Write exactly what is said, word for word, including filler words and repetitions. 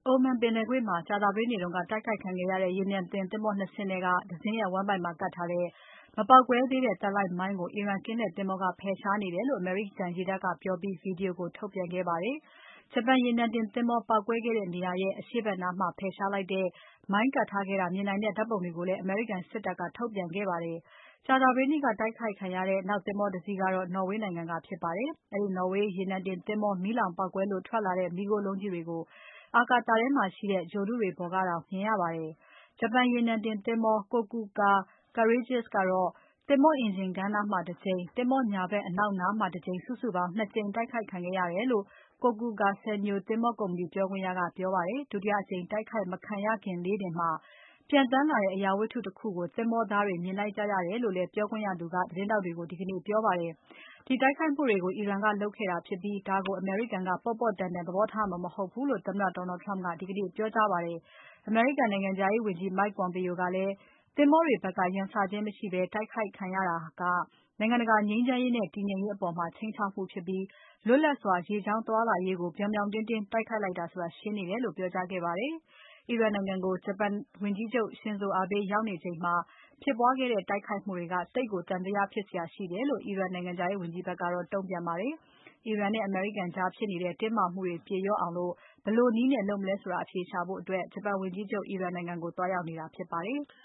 Oman ပင်လယ်ကွေ့မှာ ကြာသပတေးနေ့က တိုက်ခိုက်ခံခဲ့ရတဲ့ ရေနံတင်သင်္ဘော ၂ စင်းထဲက တစင်းရဲ့ ဝမ်းဗိုက်မှာကပ်ထားတဲ့ မပေါက်ကွဲသေးတဲ့ Terlite မိုင်းကို အီရန်ကင်းတဲ့သင်္ဘောက ဖယ်ရှားနေတယ်လို့ အမေရိကန်ရေတပ်ကပြောပြီး Video ကိုထုတ်ပြန်ခဲ့ပါတယ်။ ဂျပန်ရေနံတင်သင်္ဘောပေါက်ကွဲခဲ့တဲ့နေရာရဲ့ အရှေ့ဖက်နားမှာ ဖယ်ရှားလိုက်တဲ့ မိုင်းကပ်ထားခဲ့တာမြင်နိုင်တဲ့ ဓါတ်ပုံတွေကိုလည်း အမေရိကန်စစ်တပ်က ထုတ်ပြန်ခဲ့ပါတယ်။ ကြာသပတေးနေ့က တိုက်ခိုက်ခံရတဲ့ နောက်သင်္ဘောတစီးကတော့ နော်ဝေးနိုင်ငံကဖြစ်ပါတယ်။ အဲဒီနော်ဝေးရေနံတင်သင်္ဘော မီးလောင်ပေါက်ကွဲလို့ ထွက်လာတဲ့ မီးခိုးလုံးကြီးတွေကို အာကာသထဲမှာရှိတဲ့ ဂြိုဟ်တုတွေပေါ်ကတောင် မြင်ရပါတယ်။ ဂျပန်ရေနံတင်သင်္ဘော Kokuka Courageous ကတော့ သင်္ဘောအင်ဂျင်ခန်းနားမှာ တကြိမ် သင်္ဘောညာဖက်အနောက်နားမှာတကြိမ် စုစုပေါင်း ၂ ကြိမ်တိုက်ခိုက်ခံခဲ့ရတယ်လို့ Kokuka ဆည်မြေသင်္ဘောကုမ္ပဏီပြောခွင့်ရကပြောပါတယ်။ ဒုတိယအကြိမ်တိုက်ခိုက်မခံရခင်လေးတင်မှာ ပျံသန်းလာတဲ့ အရာဝတ္ထုတခုကို သင်္ဘောသားတွေမြင်လိုက်ကြရတယ်လို့လည်း ပြောခွင့်ရသူက သတင်းထောက်တွေကို ဒီကနေ့ပြောပါတယ်။ ဒီတိုက်ခိုက်မှုတွေကို အီရန်ကလုပ်ခဲ့တာဖြစ်ပြီး ဒါကို အမေရိကန်က ပေါ့ပေါ့တန်တန်သဘောထားမှာ မဟုတ်ဘူးလို့ သမ္မတ Donald Trump ကဒီကနေ့ပြောကြားပါတယ်။ အမေရိကန်နိုင်ငံခြားရေးဝန်ကြီး Mike Pompeo ကလည်း သင်္ဘောတွေဖက်က ရန်စခြင်းမရှိဘဲ တိုက်ခိုက်ခံရတာက နိုင်ငံတကာငြိမ်းချမ်းရေးနဲ့ တည်ငြိမ်ရေးအပေါ် ခြိမ်းခြောက်မှုဖြစ်ပြီး လွတ်လပ်စွာ ရေကြောင်းသွားလာရေးကို ပြောင်ပြောင်တင်းတင်း တိုက်ခိုက်လိုက်တာဆိုတာ ရှင်းနေတယ်လို့ ပြောကြားခဲ့ပါတယ်။ အီရန်နိုင်ငံကို ဂျပန်ဝန်ကြီးချုပ် Shinzo Abe ရောက်နေချိန်မှာ ဖြစ်ပွားခဲ့တဲ့ တိုက်ခိုက်မှုတွေက သိပ်ကိုသံသယဖြစ်စရာရှိတယ်လို့ အီရန်နိုင်ငံခြားရေးဝန်ကြီးဘက်ကတော့ တုံ့ပြန်ပါတယ်။ အီရန်နဲ့ အမေရိကန်ကြားဖြစ်နေတဲ့ တင်းမာမှုတွေပြေလျော့အောင် ဘယ်လိုနည်းနဲ့လုပ်မလဲဆိုတာ အဖြေရှာဖို့ ဂျပန်ဝန်ကြီးချုပ် အီရန်နိုင်ငံကို သွားရောက်နေတာဖြစ်ပါတယ်။